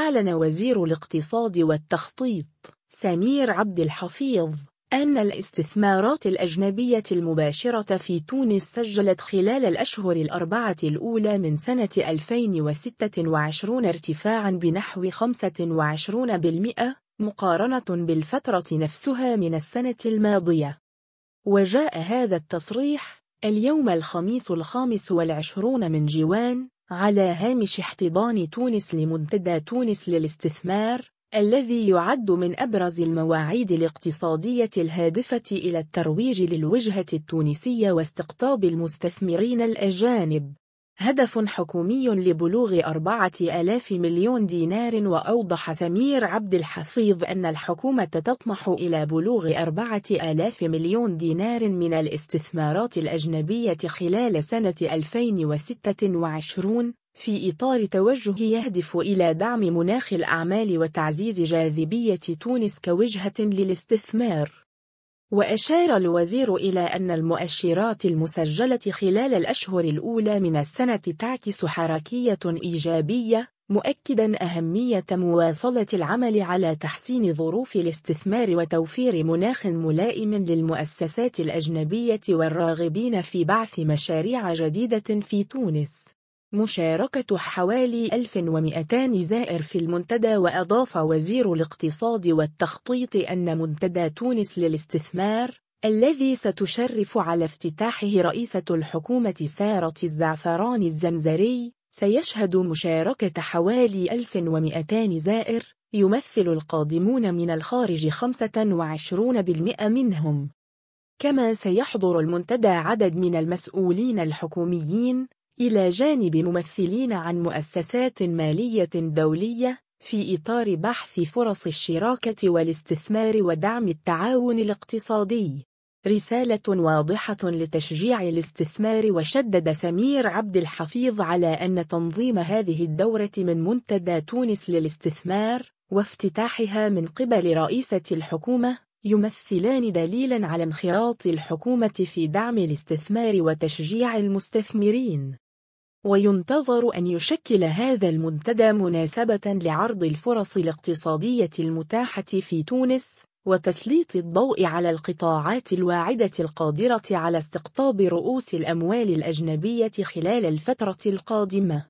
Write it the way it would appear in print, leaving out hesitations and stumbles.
أعلن وزير الاقتصاد والتخطيط سمير عبد الحفيظ أن الاستثمارات الأجنبية المباشرة في تونس سجلت خلال الأشهر الأربعة الأولى من سنة 2026 ارتفاعاً بنحو 25% مقارنة بالفترة نفسها من السنة الماضية. وجاء هذا التصريح اليوم الخميس 25 من جوان على هامش احتضان تونس لمنتدى تونس للاستثمار، الذي يعد من أبرز المواعيد الاقتصادية الهادفة إلى الترويج للوجهة التونسية واستقطاب المستثمرين الأجانب. هدف حكومي لبلوغ 4000 مليون دينار. وأوضح سمير عبد الحفيظ أن الحكومة تطمح إلى بلوغ 4000 مليون دينار من الاستثمارات الأجنبية خلال سنة 2026 في إطار توجه يهدف إلى دعم مناخ الأعمال وتعزيز جاذبية تونس كوجهة للاستثمار. وأشار الوزير إلى أن المؤشرات المسجلة خلال الأشهر الأولى من السنة تعكس حركية إيجابية، مؤكداً أهمية مواصلة العمل على تحسين ظروف الاستثمار وتوفير مناخ ملائم للمؤسسات الأجنبية والراغبين في بعث مشاريع جديدة في تونس. مشاركة حوالي 1200 زائر في المنتدى. وأضاف وزير الاقتصاد والتخطيط أن منتدى تونس للاستثمار الذي ستشرف على افتتاحه رئيسة الحكومة سارة الزعفران الزمزري سيشهد مشاركة حوالي 1200 زائر، يمثل القادمون من الخارج 25% منهم. كما سيحضر المنتدى عدد من المسؤولين الحكوميين إلى جانب ممثلين عن مؤسسات مالية دولية في إطار بحث فرص الشراكة والاستثمار ودعم التعاون الاقتصادي. رسالة واضحة لتشجيع الاستثمار. وشدد سمير عبد الحفيظ على أن تنظيم هذه الدورة من منتدى تونس للاستثمار وافتتاحها من قبل رئيسة الحكومة يمثلان دليلاً على انخراط الحكومة في دعم الاستثمار وتشجيع المستثمرين. وينتظر أن يشكل هذا المنتدى مناسبة لعرض الفرص الاقتصادية المتاحة في تونس وتسليط الضوء على القطاعات الواعدة القادرة على استقطاب رؤوس الأموال الأجنبية خلال الفترة القادمة.